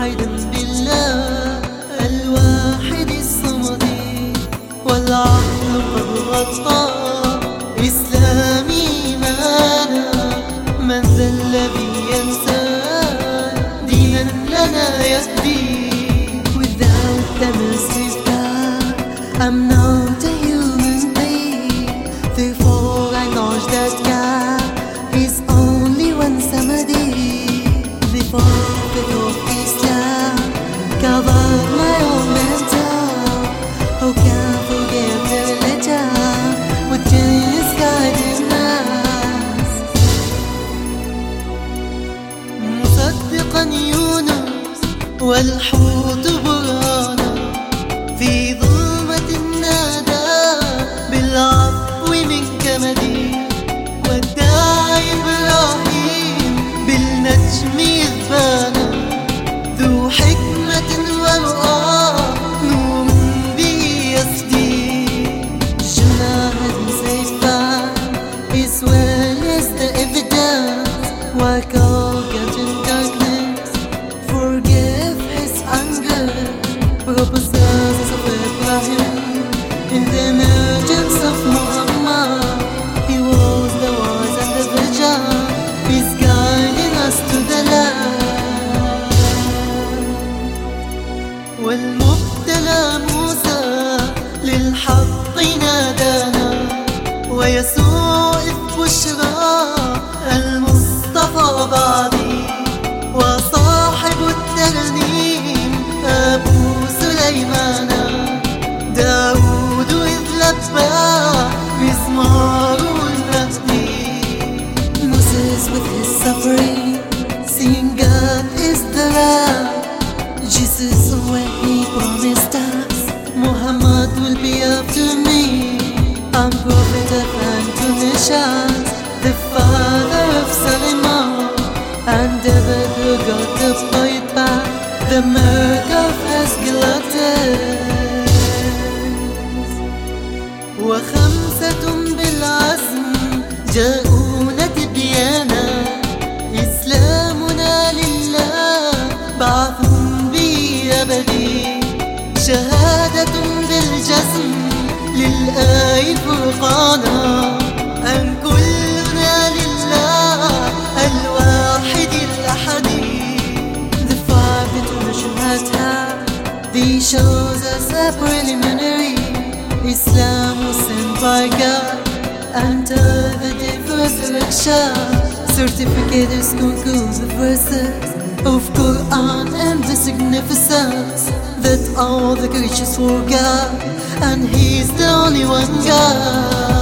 واحدا بالله الواحد الصمد والعقل قد غطى إسلامي إيمانا. من ذا الذي ينسى دينا لنا يهدي؟ Without the massive God, I'm not a human being. Therefore I acknowledge that God is only one Samadi. The prophet of Islam covered my own mental. Who can forget the letter with genius guiding us? مصدقا يونس والحوت برهانا في ظلمة النادى بالعفو منك مدين، والداعي إبراهيم بالنجم إذبانا ذو حكمة ورؤى نور به يسدي. جناح سيفان is well as the evidence. Walk out in darkness, forgive his anger. Proposals of Ibrahim in the emergence of Muhammad. He was the wise and the vision. He's guiding us to the land. والمبتلى موسى للحق نادانا، ويسوع إذ بشرى المصطفى بعدي، وصاحب الترنيم أبو سليمان داود إذ لبى مزماره المهدي. Moses with his suffering, seeing God is the Lamb. Jesus when he promised us, Muhammad will be after me. I'm prophet of Antonishan, the father of Solomon, and David who got the point back, the mark of Asclepius. وخمسة بالعزم جاءونا تبيانا، إسلامنا لله بعث به أبدي، شهادة بالجزم للآي فرقانا، أن كلنا لله الواحد الأحد. The five international Shahada, these shows us a preliminary. Islam was sent by God until the day of resurrection. Certificate is conclusive verses of Quran and the significance that all the creatures for God, and He is the only one God.